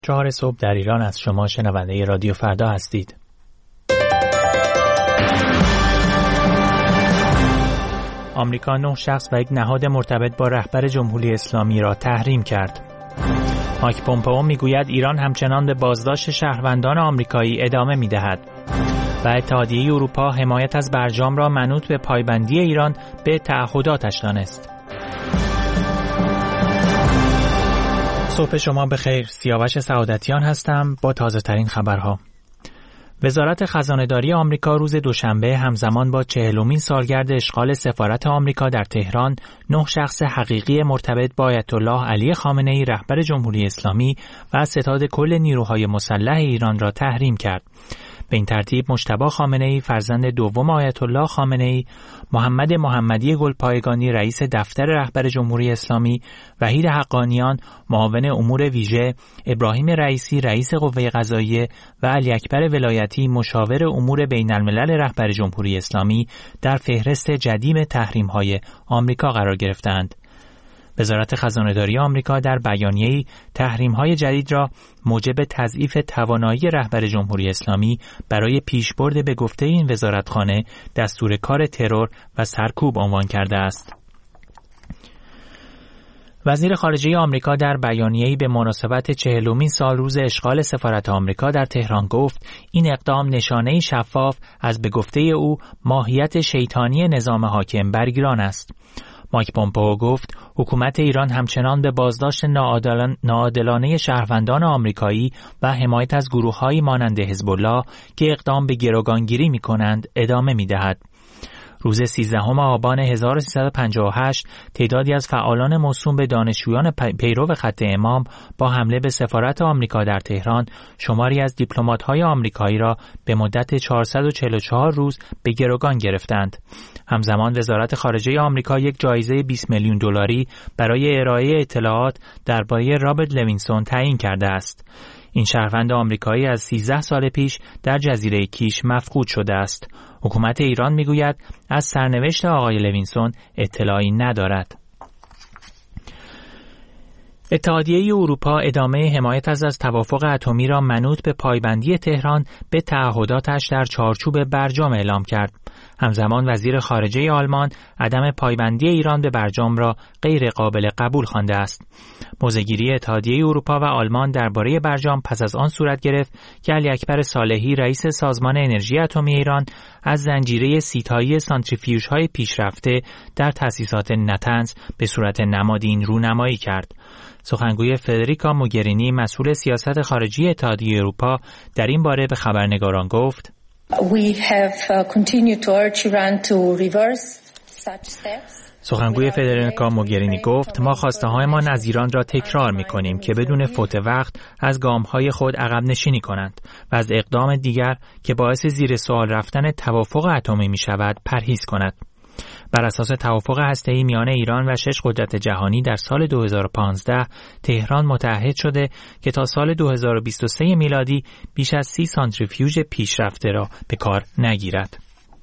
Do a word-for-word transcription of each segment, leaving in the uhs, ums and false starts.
چهار صبح در ایران از شما شنونده رادیو فردا هستید. آمریکا نه شخص و یک نهاد مرتبط با رهبر جمهوری اسلامی را تحریم کرد. مایک پومپئو میگوید ایران همچنان به بازداشت شهروندان آمریکایی ادامه می‌دهد. و اتحادیه اروپا حمایت از برجام را منوط به پایبندی ایران به تعهداتش دانست. صبح شما بخیر. سیاوش سعادتیان هستم با تازه ترین خبرها. وزارت خزانه‌داری آمریکا روز دوشنبه همزمان با چهلمین سالگرد اشغال سفارت آمریکا در تهران نه شخص حقیقی مرتبط با آیت الله علی خامنه‌ای رهبر جمهوری اسلامی و ستاد کل نیروهای مسلح ایران را تحریم کرد. به این ترتیب مجتبی خامنه‌ای فرزند دوم آیت الله خامنه‌ای، محمد محمدی گلپایگانی رئیس دفتر رهبر جمهوری اسلامی، وحید حقانیان معاون امور ویژه، ابراهیم رئیسی رئیس قوه قضاییه و علی اکبر ولایتی مشاور امور بین الملل رهبر جمهوری اسلامی در فهرست جدید تحریم‌های آمریکا قرار گرفتند. وزارت خزانه‌داری آمریکا در بیانیه‌ای تحریم‌های جدید را موجب تضعیف توانایی رهبر جمهوری اسلامی برای پیشبرد به گفته این وزارتخانه دستور کار ترور و سرکوب عنوان کرده است. وزیر خارجه آمریکا در بیانیه‌ای به مناسبت چهلمین سال روز اشغال سفارت آمریکا در تهران گفت این اقدام نشانه‌ای شفاف از به گفته او ماهیت شیطانی نظام حاکم بر ایران است. مایک پومپئو گفت حکومت ایران همچنان به بازداشت ناعادلان، ناعادلانه شهروندان آمریکایی و حمایت از گروه‌هایی مانند حزب الله که اقدام به گروگانگیری می‌کنند ادامه می‌دهد. روز سیزدهم آبان هزار و سیصد و پنجاه و هشت تعدادی از فعالان موسوم به دانشجویان پیرو خط امام با حمله به سفارت آمریکا در تهران شماری از دیپلمات‌های آمریکایی را به مدت چهارصد و چهل و چهار روز به گروگان گرفتند. همزمان وزارت خارجه آمریکا یک جایزه بیست میلیون دلاری برای ارائه اطلاعات درباره رابرت لوینسون تعیین کرده است. این شهروند آمریکایی از سیزده سال پیش در جزیره کیش مفقود شده است. حکومت ایران میگوید از سرنوشت آقای لوینسون اطلاعی ندارد. اتحادیه اروپا ادامه حمایت از از توافق اتمی را منوط به پایبندی تهران به تعهداتش در چارچوب برجام اعلام کرد. همزمان وزیر خارجه آلمان عدم پایبندی ایران به برجام را غیر قابل قبول خوانده است. موضع‌گیری اتحادیه اروپا و آلمان درباره برجام پس از آن صورت گرفت که علی اکبر صالحی رئیس سازمان انرژی اتمی ایران از زنجیره سیتایی سانتریفیوژهای پیشرفته در تأسیسات نتنز به صورت نمادین رونمایی کرد. سخنگوی فدریکا موگرینی مسئول سیاست خارجی اتحادیه اروپا در این باره به خبرنگاران گفت We have continued to urge Iran to reverse such steps. سخنگوی فدریکا موگرینی گفت ما خواسته‌هایمان از ایران را تکرار می‌کنیم که بدون فوت وقت از گام‌های خود عقب نشینی کنند و از اقدام دیگر که باعث زیر سوال رفتن توافق اتمی می‌شود پرهیز کند. بر اساس توافق هسته‌ای میان ایران و شش قدرت جهانی در سال دو هزار و پانزده تهران متعهد شده که تا سال دو هزار و بیست و سه میلادی بیش از سی سانتریفیوژ پیشرفته را به کار نگیرد.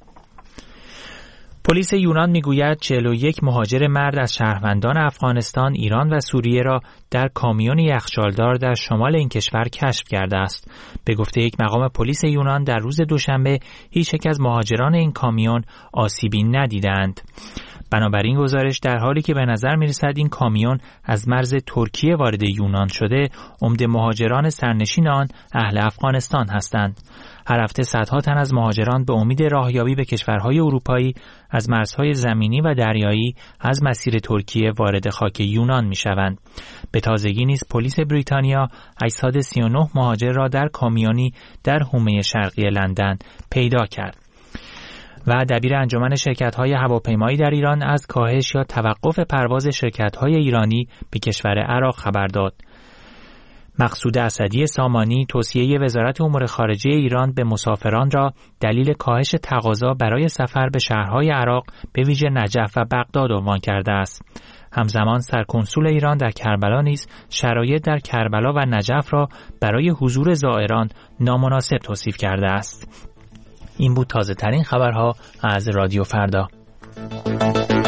پلیس یونان میگوید چهل و یک مهاجر مرد از شهروندان افغانستان، ایران و سوریه را در کامیون یخچالدار در شمال این کشور کشف کرده است. به گفته یک مقام پلیس یونان در روز دوشنبه هیچ یک از مهاجران این کامیون آسیبی ندیدند. بنابراین گزارش در حالی که به نظر می‌رسد این کامیون از مرز ترکیه وارد یونان شده، عمده مهاجران سرنشین آن اهل افغانستان هستند. هر هفته صدها تن از مهاجران به امید راهیابی به کشورهای اروپایی از مرزهای زمینی و دریایی از مسیر ترکیه وارد خاک یونان می‌شوند. به تازگی نیز پلیس بریتانیا هشتصد و سی و نه مهاجر را در کامیونی در حومه شرقی لندن پیدا کرد. و دبیر انجمن شرکت‌های هواپیمایی در ایران از کاهش یا توقف پرواز شرکت‌های ایرانی به کشور عراق خبر داد. مقصود اسدی سامانی توصیه وزارت امور خارجه ایران به مسافران را دلیل کاهش تقاضا برای سفر به شهرهای عراق به ویژه نجف و بغداد عنوان کرده است. همزمان سرکنسول ایران در کربلا نیز شرایط در کربلا و نجف را برای حضور زائران نامناسب توصیف کرده است. این بود تازه ترین خبرها از رادیو فردا.